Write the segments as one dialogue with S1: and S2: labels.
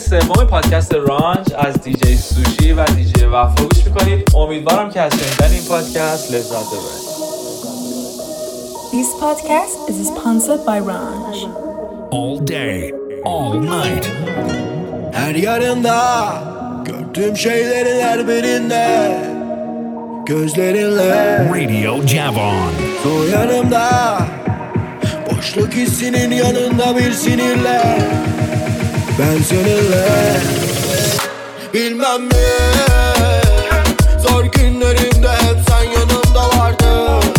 S1: سوم پادکست رانچ از دیجی سوشی و دیجی وفا گوش میکنید. امیدوارم که از شنیدن این پادکست لذت ببرید.
S2: This podcast is sponsored by Ranch.
S3: All day, all night.
S4: Her yarında gördüğüm şeylerin her birinde gözlerinle
S3: Radio Javon.
S4: o yanımda boşluk hissinin yanında bir sinirle ben seninle bilmem ne zor günlerimde hep sen yanımda vardın.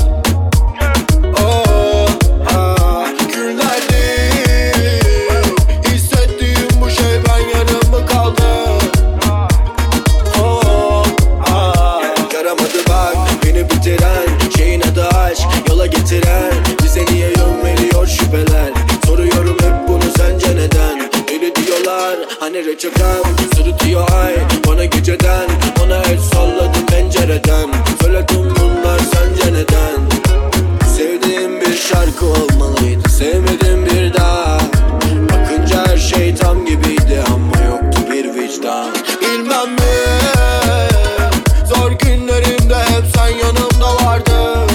S4: Yola getiren bize niye yön veriyor şüpheler. Soruyorum hep bunu sence neden? Deli diyorlar hani reçetem sırıtıyor ay bana geceden. Ona el salladım pencereden. Söyledim bunlar sence neden? Sevdiğim bir şarkı olmalıydı, sevmedim bir daha. Bakınca her şey tam gibiydi ama yoktu bir vicdan. Bilmem ne zor günlerimde hep sen yanımda vardın.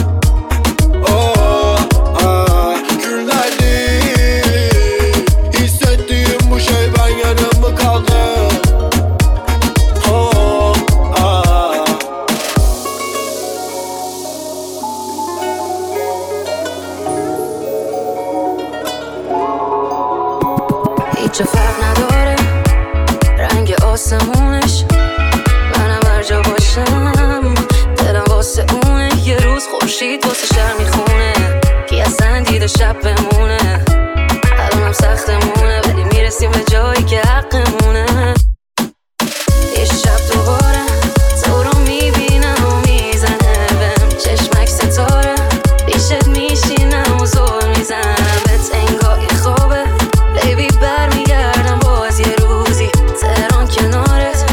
S5: هیچ فرق نداره رنگ آسمونش منم هر جا باشم دلم واسه اونه یه روز خورشید واسه شهر میخونه کی اصلا دیده شب بمونه الانم سختمونه ولی میرسیم به جایی که حقمونه یه شب دوباره تو رو میبینم و میزنه بهم چشمک ستاره پیشت میشینم و زور میزنم بهت انگاه یه خوابه بیبی برمیگردم باز یه روزی تهران کنارت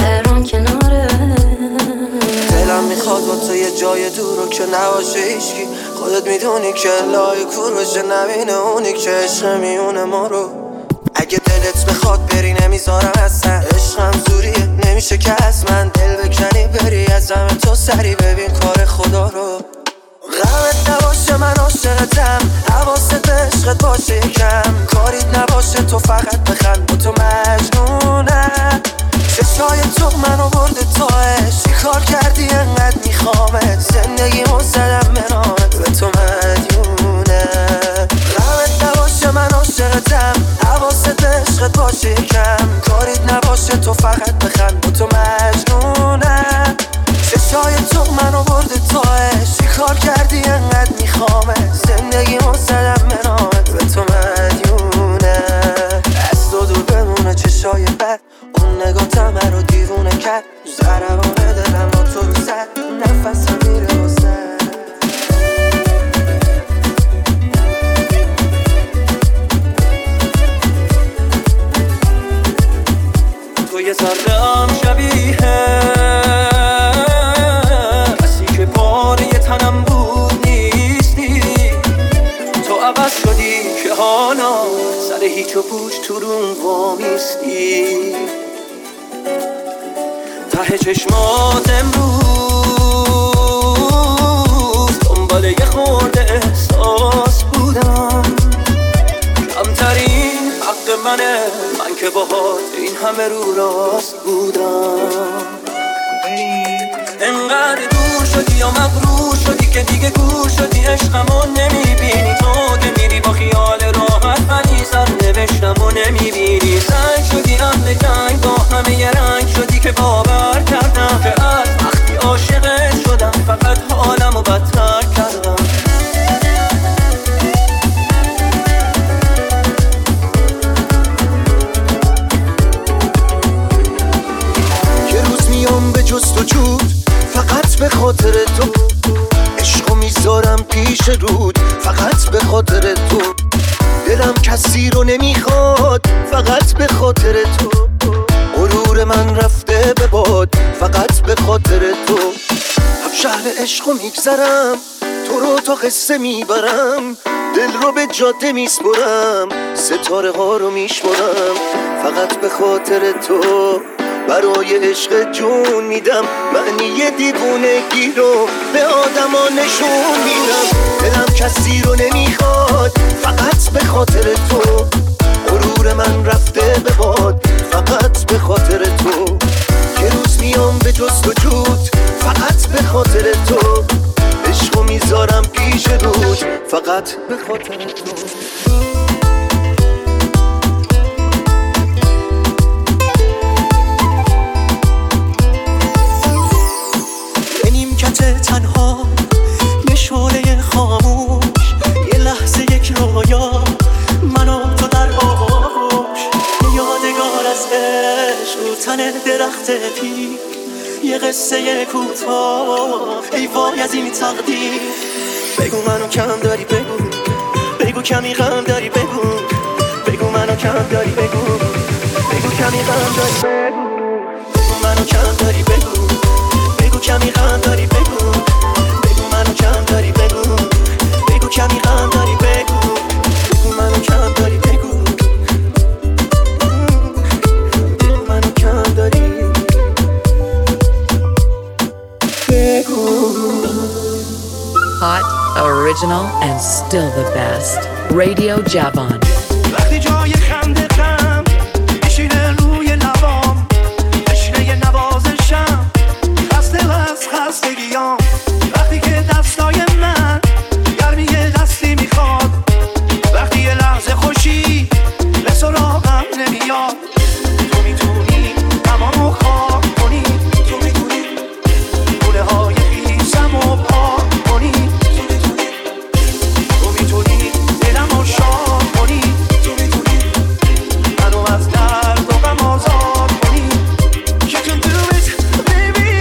S5: دلم میخواد با تو یه جای دور و که نباشه هیچکی خودت میدونی که لای کور بشه نبینه اونی که عشق میونه ما رو اگه دلت بخواد بری نمیذارم اصلا عشقم زوریه نمیشه که از من دل بکنی بری از همه تو سری ببین کار خدا رو غمت نباشه من عاشقتم حواست به عشقت باشه یکم کاریت نباشه تو فقط بخند با تو مجنونم چشای تو منو برده تاش چی کار کردی انقدر میخوامت زندگیمو زدم به نامت به تو مدیونم غمت نباشه من عاشقتم حواست به عشقت باشه یکم کاریت نباشه تو فقط بخند با تو مجنونم چشای تو منو برده تاش چی کار کردی انقدر میخوامت زندگیمو زدم به نامت به تو مدیونم از تو دور بمونه چشای بد اون نگاه همه رو دیوونه کرد زربان دلم با تو رو زد نفسم میره واسه تو یه ذره‌ام شبیه کسی که پاره تنم بود نیستی تو عوض شدی که حالا سر هیچ و پوچ تو روم وامیستی ته چشمات امروز دنبال یه خورده احساس بودم کمترین حق منه من که باهات این همه رو راست بودم انقدر دور شدی یا مغرور شدی که دیگه گور شدی عشقمو نمیبینی تو که میری با خیال راحت ولی سرنوشتمو نمیبینی سنگ شدی اهل جنگ با همه یه رنگ شدی که باور کردم که از وقتی عاشقت شدم فقط حالمو بدتر کردم یه روز میام به جستجوت فقط به خاطر تو عشقو میذارم پیش رود فقط به خاطر تو دلم کسی رو نمیخواد فقط به خاطر تو غرور من رفته به باد فقط به خاطر تو هم شهر عشقو میگذرم تو رو تا قصه میبرم دل رو به جاده میسپرم، ستاره ها رو میشمرم، فقط به خاطر تو برای عشق جون میدم. معنی دیوونگی رو به آدما نشون میدم. دلم کسی رو نمیخواد فقط به خاطر تو. غرور من رفته به باد فقط به خاطر تو. یه روز میام به جستجوت فقط به خاطر تو. عشقو میذارم پیش رود فقط به خاطر تو. به نیمکت تنها یه شعله خاموش، یه لحظه یک رویا من و تو در آغوش. یه یادگار از عشق رو تن درخت پیر، یه قصه کوتاه ای وای از این تقدیر. بگو منو کم داری بگو، بگو کمی غم داری بگو، بگو منو کم داری بگو، بگو کمی غم داری بگو، بگو منو کم داری بگو، بگو کمی غم داری بگو، بگو منو کم داری بگو، بگو کمی غم داری بگو، بگو منو کم داری بگو، بگو منو کم داری بگو.
S6: Hot, original, and still the best. Radio Javon.
S7: وقتی جای خنده غم میشینه روی لبام، تشنه نوازشم، خسته و از خستگیام. وقتی که دستای من گرمی دستی میخواد، وقتی یه لحظه خوشی به سراغم نمیاد. تو میتونی تمامو خواب کنی، تو میتونی گونه های خیسم و پاک کنی، تو میتونی دلمو شاد کنی، تو میتونی منو از درد و غم آزاد کنی. You can do it baby.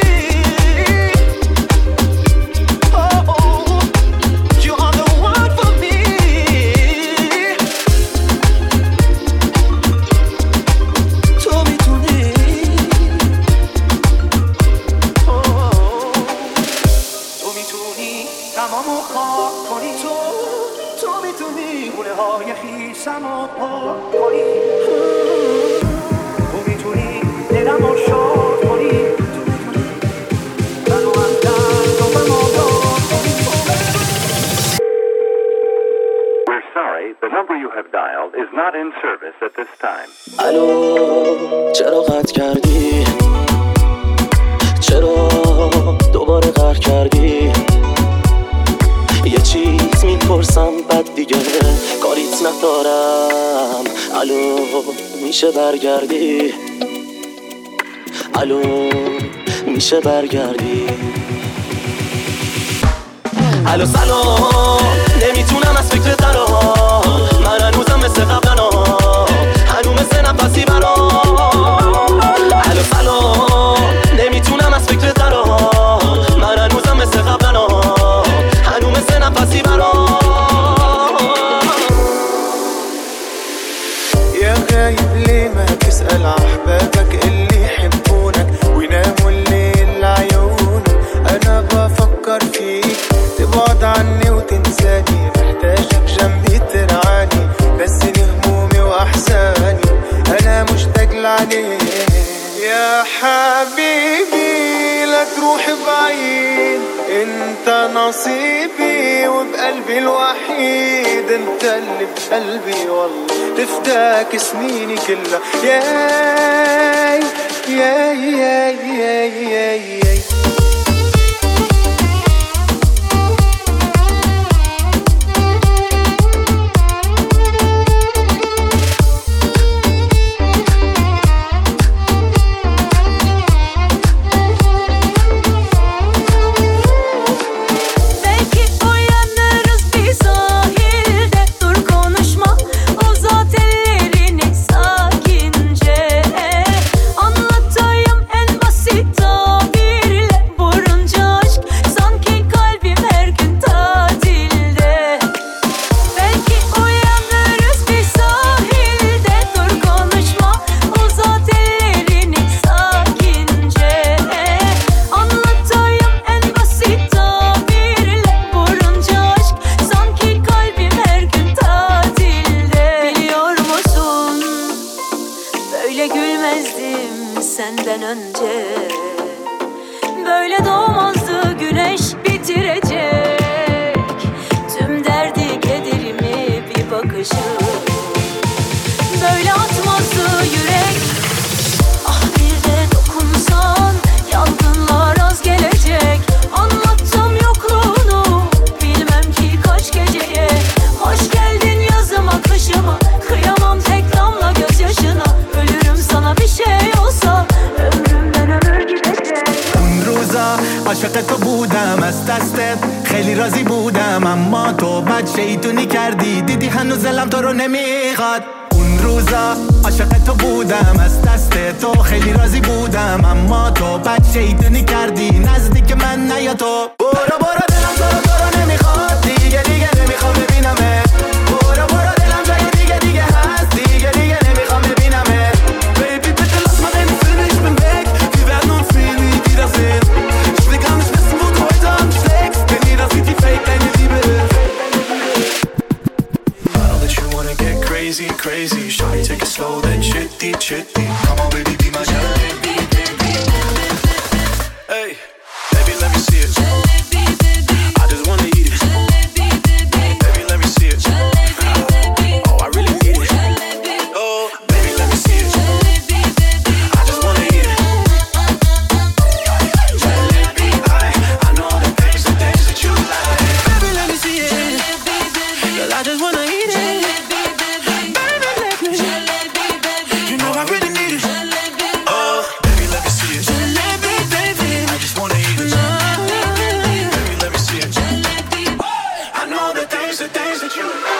S7: Oh, oh, you are the one for me. تو میتونی تو میتونی تمامو خواب کنی، تو میتونی گونه های خیسم و پاک کنی، تو میتونی دلمو شاد کنی، تو میتونی منو از درد و غم آزاد کنی.
S8: We're sorry, the number you have dialed is not in service at this time.
S5: الو چرا قطع کردی؟ چرا دوباره قهر کردی؟ یه چیز میپرسم بعد دیگه کاریت ندارم. الو میشه برگردی؟ الو میشه برگردی؟ الو سلام، نمیتونم از فکر درام، من هنوزم مثل قبلنا، هنوز مثل نفسی برام. الو سلام، نمیتونم از فکر درام، من هنوزم مثل قبلنا، هنوز مثل نفسی برام.
S9: يا غايب ليه ما تسأل أحبابك اللي يحبونك ويناموا الليل لعيونك. أنا بفكر فيك تبعد عني وتنساني، محتاجك جنبي ترعاني، نسيني همومي وأحزاني، أنا مشتاق لعليك يا حبيبي. لا تروح بعيد، انت نصيبي وبقلبي الوحيد، انت اللي بقلبي والله تفداك سنيني كلها. ياي ياي ياي ياي ياي ياي.
S10: Anlatayım en basit tabir.
S7: روزا عاشق تو بودم از دستت خیلی راضی بودم، اما تو بد شیطونی کردی، دیدی هنوز دلم تو رو نمیخواد. اون روزا عاشق تو بودم از دست تو خیلی راضی بودم، اما تو بد شیطونی کردی، نزدیک من نیا تو. برو برو دلم تو رو نمیخواد، دیگه نمیخوام ببینمت. برو برو دلم جای دیگه هست، دیگه نمیخوام ببینمت. Baby bitte lass mal deine Filme, ich bin weg, wir werden uns nie wiedersehen. Ich will gar nicht wissen, wo du heute Abend schlägst, denn jeder sieht wie fake deine Liebe ist.
S10: Now that you wanna get crazy, shawty take it slow then chitty. Come on baby, be my jalebi. Hey, baby let me see it. I just wanna eat it. Baby let me see it. Oh, I really need it. Oh, baby let me see it. I just wanna eat it. Jalebi, I know the things that you like.
S7: Baby let me see it, girl I just wanna eat it. You know I really need it.
S10: Oh, baby let me see it. I just wanna eat it. Baby let me see it. I know the things that you like.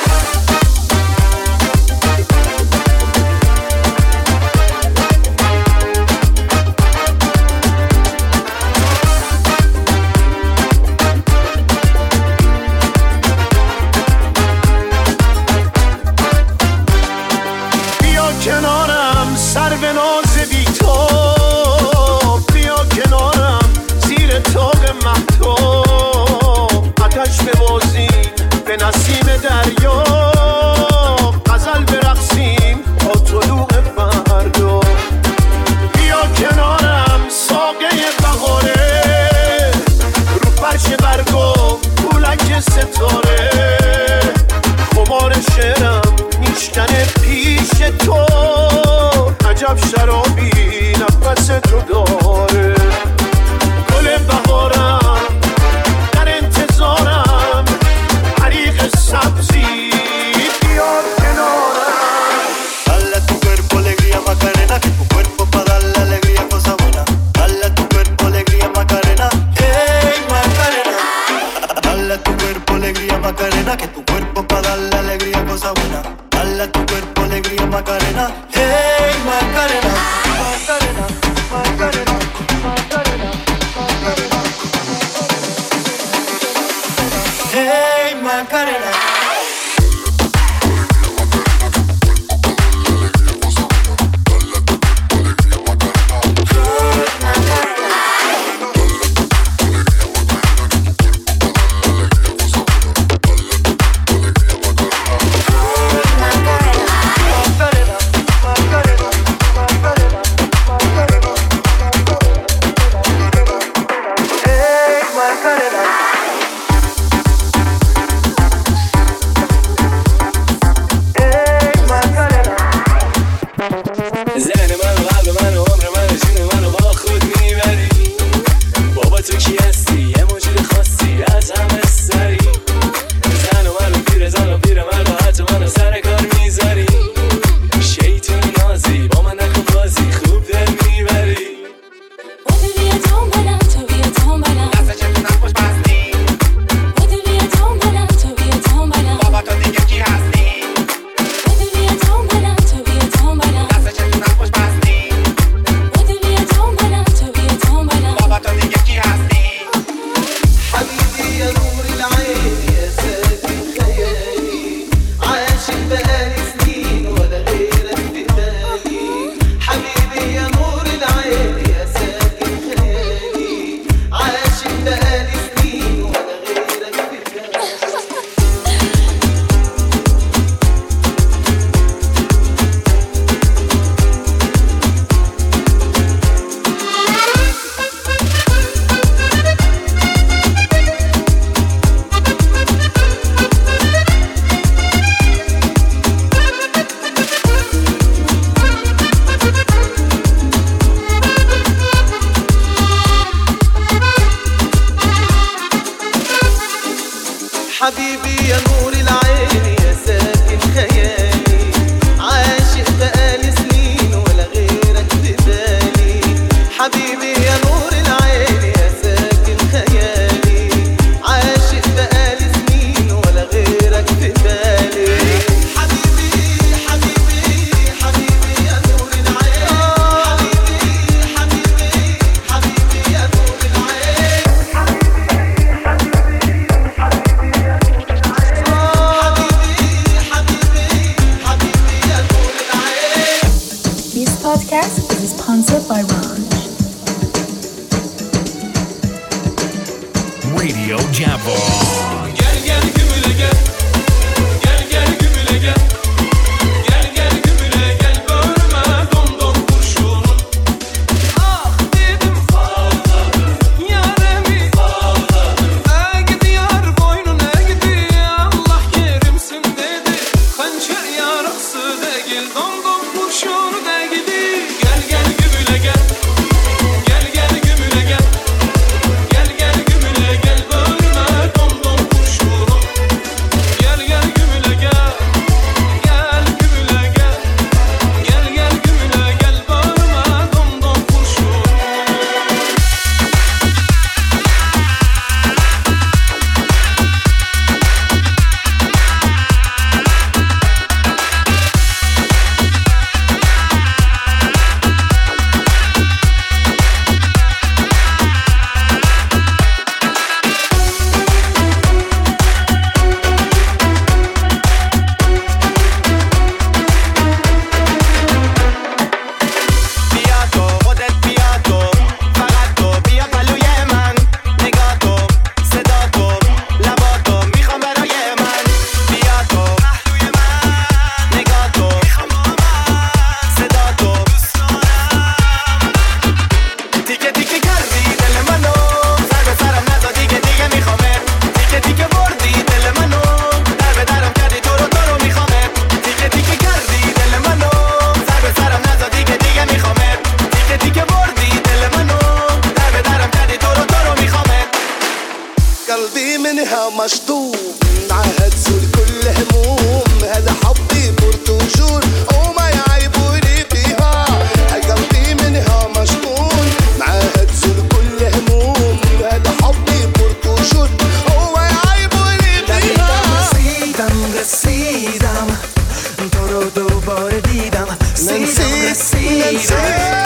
S7: بیا کنارم سر به ناز بی تو، بیا کنارم زیر تاق مهتاب، آتش ببازیم به نسیم دریا، غزل برقصیم تا طلوع فردا. بیا کنارم ساقه بهاره، رو فرش برگا پولک ستاره، خمار شعرم میشکنه پیش تو، عجب شرابی نفس تو داره. گل بهارم در انتظارم، حریق سبزی بیاد کنارم.
S10: Dale a tu cuerpo alegría Macarena, que tu cuerpo pa' darle alegría cosa buena. Dale a tu cuerpo alegría Macarena, hey Macarena. Dale a tu cuerpo alegría Macarena, que tu cuerpo pa' darle alegría cosa buena. Dale a tu cuerpo alegría Macarena, hey Macarena. Macarena, Macarena, Macarena, Macarena. Hey Macarena.
S11: زن من و قلب من و عمر من و جون من و با خود میبری. بابا تو کی هستی؟ یه موجود خاصی از همه سری. زن و من و پیر زن و پیر من و حتی من و سر کار میذاری. شیطون نازی با من نکن بازی خوب دل میبری.
S5: حبيبي يا نور العين يا ساكن خيالي، عاشق بقالي سنين ولا غيرك في بالي. حبيبي يا نور العين
S3: Radio Javon.
S11: Gel gel gümüle gel. Gel gel gümüle gel. Gel gel gümüle gel. Bölme dom dom kurşunun. Ah dedim fazladır. Yaremi fazladır. Gidiyor boynun gidiyor. Allah kerimsin dedi. Hançer yarıksı değil. Dom dom kurşunu da gidi. Gel gel gümüle gel. Gel gel gümüle gel. Gel gel gümüle gel. Bölme dom dom kurşunu. Gel gel gümüle gel. Gel gümüle gel. Gel gel gümüle gel. Bölme dom dom kurşunu.
S10: بیا تو خودت بیا تو فقط تو بیا پلوی من نگاه تو صدا تو لبا تو میخوام برای من بیا تو پهلوی من نگاه تو میخوام با من صدا تو دوست دارم تیکه تیکه کردی دل منو سر به سرم نزا دیگه میخوامه تیکه تیکه بردی دل منو در به درم کردی تو رو میخوامه تیکه تیکه کردی دل منو سر به سرم نزا دیگه میخوامه تیکه تیکه بردی دل منو در به درم کردی تو رو میخوامه
S7: قلبي منها مشطوب عهد زول كل هموم هذا حبي برتوجور وما يعيبوني فيها قلبي منها مشطون عهد زول كل هموم هذا حبي برتوجور وما يعيبوني فيها
S10: رسیدم تو رو دوباره دیدم رسیدم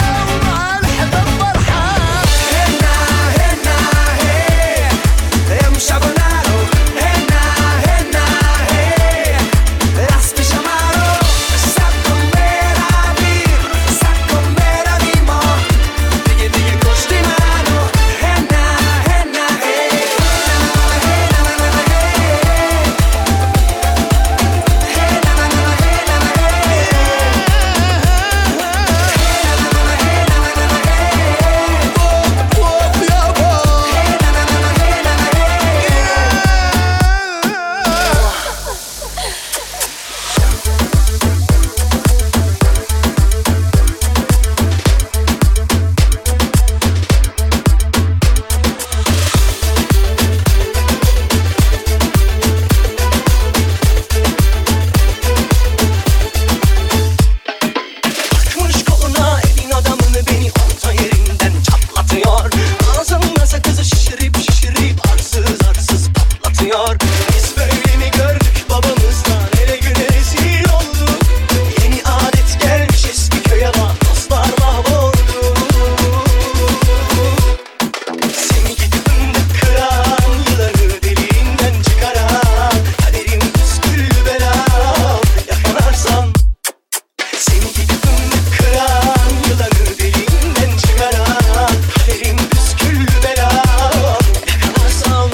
S10: Biz böyle mi gördük babamızdan ele güne rezil olduk. Yeni adet gelmiş eski köye bak dostlar mahvoldu. Seni gidip kıran yılanı deliğinden çıkaran kaderim püskül belam yakalarsan. Seni gidip kıran yılanı deliğinden çıkaran kaderim püskül belam yakalarsan.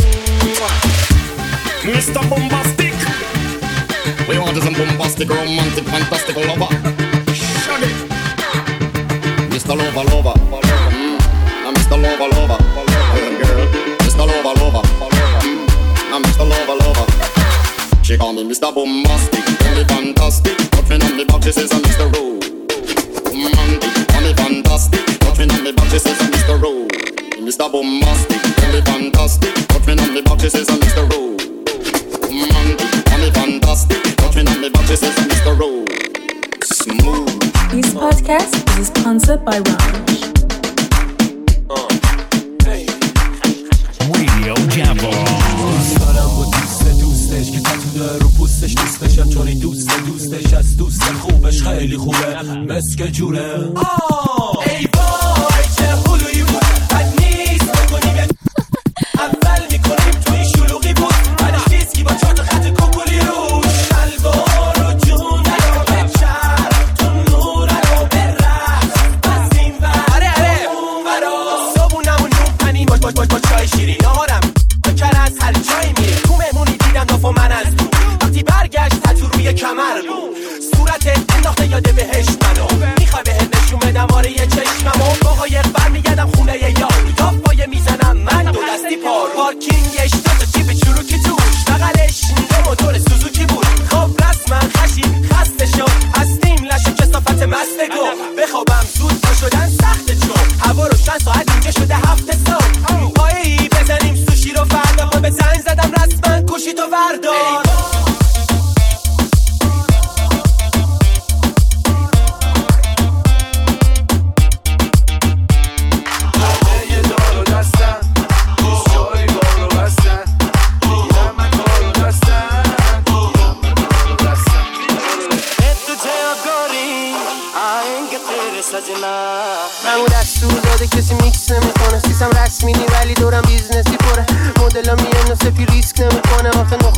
S12: Mr. Bombastic, we want some bombastic, romantic, fantastic lover. Shaggy, Mr. Lover, lover, now Mr. Lover, lover, girl, Mr. Lover, lover, now Mr. Lover, lover. She call me Mr. Bombastic, tell me fantastic, touch me on me back, she says I'm Mr. Romantic, call me fantastic, touch me on me back, she says I'm Mr. Mr. Bombastic, tell me fantastic, touch me on me back, she says I'm Mr. Romantic, fantastic. Touch me on me back, she says Mr. Rowe. Smooth.
S2: This podcast is sponsored by Ranj.
S3: Radio Javon.
S11: دوست دارم با دوستش که تتو رو پوستش دوستشم چون این دوستش از دوست خوبش خیلی خوبه مسک جوره ای وای چه خلویی بود بد نیست بکنیم اول میکنیم تو این شلوغی بود بعدش دیسکی با چهار تا خط کوکولی روش شلوار و جون رو به چرم تو نور رو به رقص بس این ور اون ورا صبونمون نون پنی با چای شیرین نهارم با کرز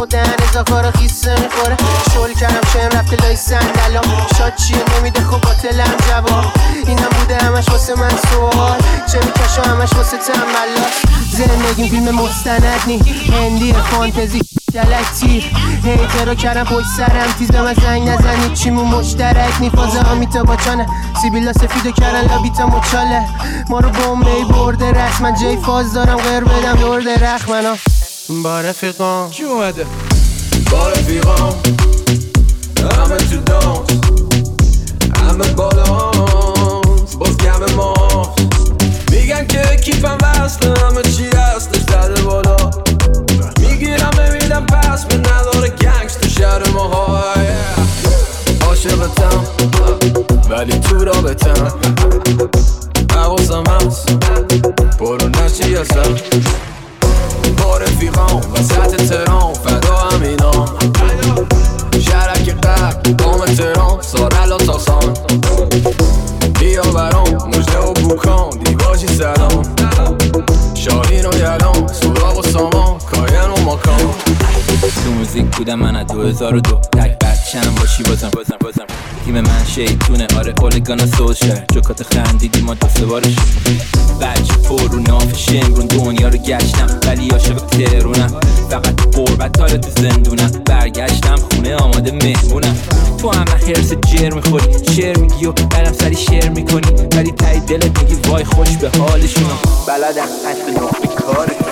S9: دهن ازاکارا خیسه میخوره. شل کردم شم رفته لای صندلام. شاد چیه نمیده خب باطلم جواب. اینم بوده همش واسه من سوال. چه میکشم همش واسه تنبلاست. زندگیم فیلم مستند نی هندی فانتزی دلکتی. هیترو کردم پشت سرم تیزم از زنگ نزنید چیمون مشترک نی. فازه آمیتا باچانه سیبیلا سفیدو کردن لابیتا مچاله. ما رو بومبی برده رخ. من جای فاز دارم غیر بدم دورده رخ. منو با رفیقام
S13: کی اومده؟
S14: با رفیقام همه تو دانس همه بالانس باز کم ماست. میگن که کیفم وصله همه چی هستش زده بالا. میگیرم نمیدم پس به نداره گنگس تو شهر ماها. عاشقتم ولی تو رابطم حواسم هست برو نشی هستم. با رفیقام وسط تهران فدا همینام. شهرک قبل قام تهران سارلا تاسان. بیا برام مجده و بوکان دیواجی سلام. شاهین و یلان سوراغ و سامان کاین و ماکان.
S15: تو موزیک بودم من از 2002 تک بچم باشی بازم تیم من شیطونه آره اولگانا سوشر جوکات خندیدی ما دو سه بارش. بچه پر رو نافش امرون دنیا رو گشتم ولی عاشق تهرونم. فقط تو قربت داره تو زندونم. برگشتم خونه آماده مهمونم. تو همه حرس جر میخوری شعر میگی و برم سری شعر میکنی ولی تایی دلت میگی وای خوش به حالشون. بلدم حسب نخبه کارشون.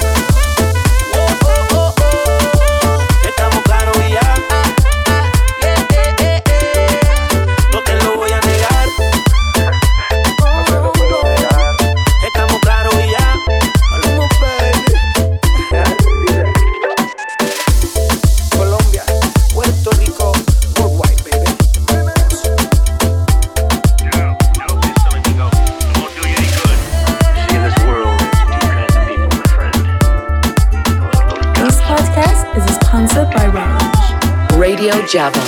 S6: Radio Javon.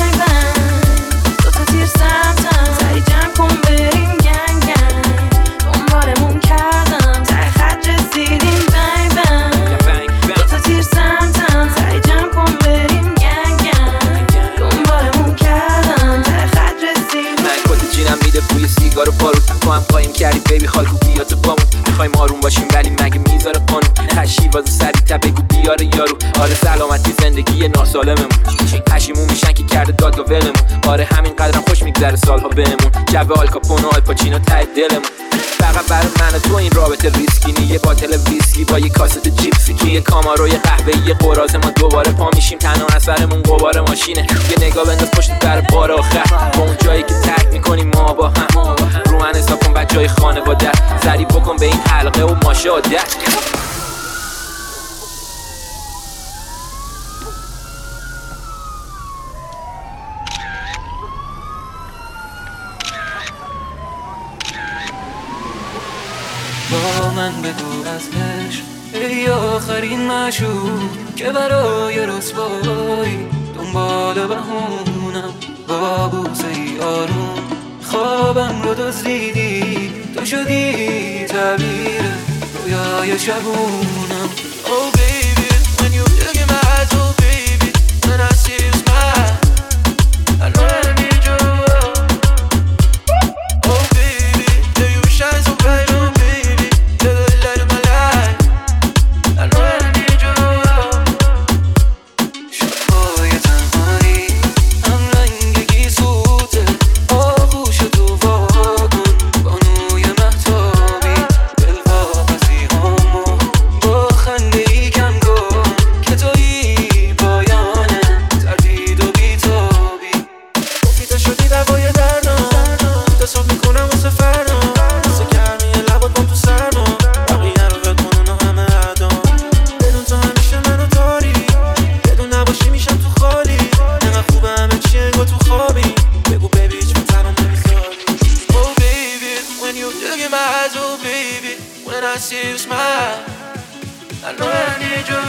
S15: سیگارو پارو تو هم قایم کردی بیبی خالکو بیا تو بامون. میخوایم آروم باشیم ولی مگه میذاره قانون. خشیواز سری تا بگو بیاره یارو. آره سلامتی زندگی ناسالممون. پشیمون میشن که کرده داد و ولمون. آره همین قدرم خوش میگذره سالها بهمون. جو آلکاپون و آلپاچینو ته دلمون. فقط برای من و تو این رابطه ریسکی نی. یه باتل ویسکی با یه کاست جیپسی توی کامارو یه قهوه‌ای یه قراضه. ما دوباره پا میشیم تنها از سرمون غبار ماشینه. یه نگاه بنداز پشت در بار آخر با اون جایی که ترک میکنیم ما با هم. رو من حساب کن بچهای خانواده سری بکن به این حلقه و ماشاءالله.
S16: با من بگو از عشق ای آخرین معشوق که برای رسوایی دنبال بهونم. با بوسه ای آروم خوابم رو دزدیدی. تو شدی تعبیر رویای شبونم. Oh baby when you look in my eyes oh baby when I see you smile I know I need you. Oh baby yeah you shine so bright oh baby you're the light of my life I know I need you. شبای تنهایی هم رنگی سوته آغوش تو واکن بانوی مهتابی دل واپسی همو با خنده ای کم کن که تویی پایانه تردید و بیتابی. گفتی شدی دوای دردم تصاب میکنم واسه فردا. واسه گرمی لبات بام تو سرما بقیه رو ول کن اونو همه عدام. بدون تو همیشه منو داری بدون نباشی میشم تو خالی. نقدر خوبه همه چی انگار تو خوابی. بگو بیبی هیچ من تنم نمیذاری. Oh baby when you look in my eyes oh baby when I see you smile I know I need you.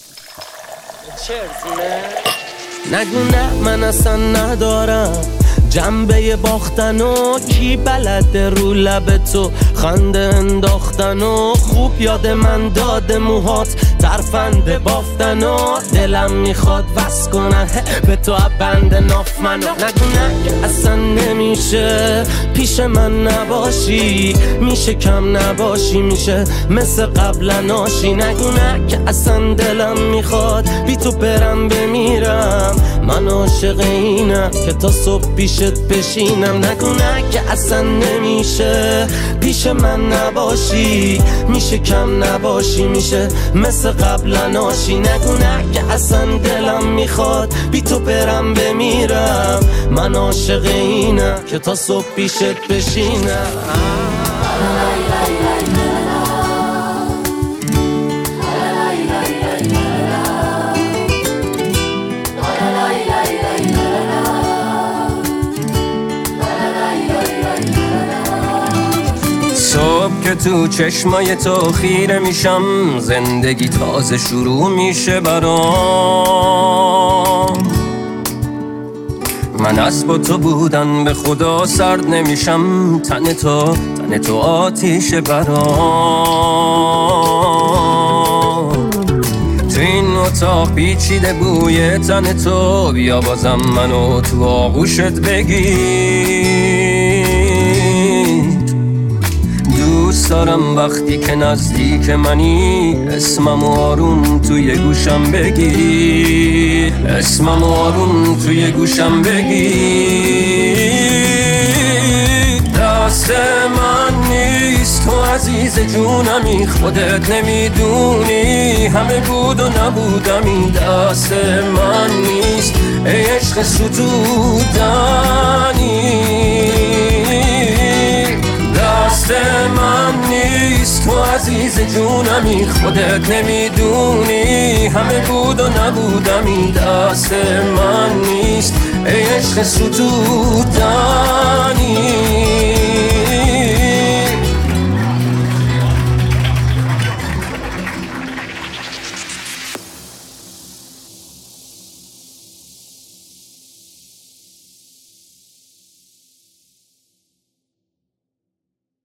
S9: نگو نه من اصلا ندارم
S13: جنبه باختن و کی بلده رو لب تو خنده انداختن و خوب یاد من داده موهات ترفنده بافتن و دلم میخواد وصل کنن به تو بند ناف منو. نگو نه که اصلا نمیشه پیش من نباشی، میشه کم نباشی، میشه مثل قبلا ناشی. نگو نه که اصلا دلم میخواد بی تو برم بمیرم، من عاشق اینم که تا صبح پیشت بشینم. نگو نه که اصلا نمیشه پیش من نباشی، میشه کم نباشی، میشه مثل قبلا ناشی. نگو نه که اصلا دلم میخواد بی تو برم بمیرم، من عاشق اینم که تا صبح پیشت بشینم.
S17: صبح که تو چشمای تو خیره میشم، زندگی تازه شروع میشه برام. من از با تو بودن به خدا سرد نمیشم، تن تو آتیشه برام. تو این اتاق پیچیده بوی تن تو، بیا بازم منو تو آغوشت بگیر. دوست دارم وقتی که نزدیک منی اسمم آروم توی گوشم بگی، اسمم آروم توی گوشم بگی. دست من نیست تو عزیز جونمی، خودت نمیدونی همه بود و نبودمی. دست من نیست ای عشق ستودنی، دست من نیست تو عزیز جونمی، خودت نمیدونی همه بود و نبودمی. دست من نیست ای عشق ستودنی.